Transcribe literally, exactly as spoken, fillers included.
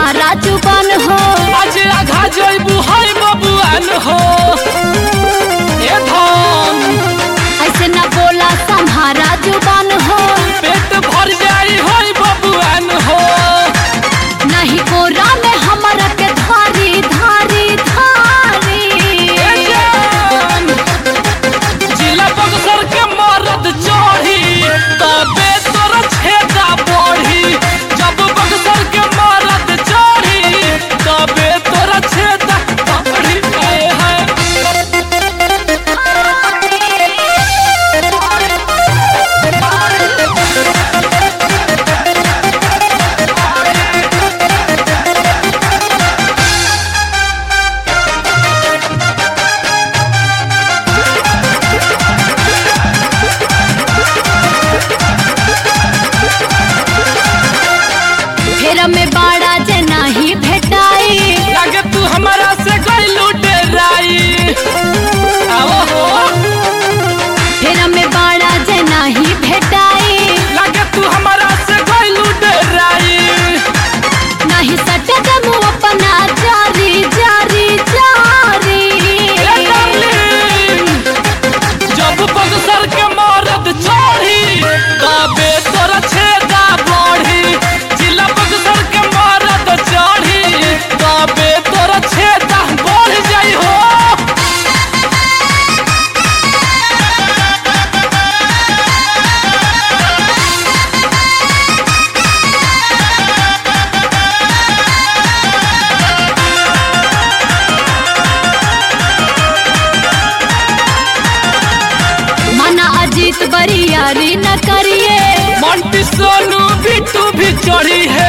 संभारा जुबान हो। आज आघा जइबू है बबुआन हो। ए धन ऐसे न बोला संभारा जुबान हो। पेट भर जाई है बबुआन हो। नहीं कोरा में हमरा के धारी धारी धारी। जिला बक्सर के मरद चढ़ी तबे तोरा छेदा बढ़ी। जब बक्सर के मरद चढ़ी तबे तोरा छेदा बढ़ी। है फेरा में बाड़ा जे नहीं भेटाई। लगे तू हमारा से गइलू डेराई। आओ हो फेरा में बाड़ा जे नहीं भेटाई। लगे तू हमारा से गइलू डेराई। नहीं सटे दमु अपना जारी जारी जारी। ए डार्लिंग, जब बक्सर के मरद चढ़ी तबे तोरा छेदा बढ़ी। जिला बक्सर के मरद चढ़ी तबे तोरा छेदा बढ़ जाई हो। मना अजीत बरियारी न करिए। मंटी सोनू बिट्टू भी चढ़ी है।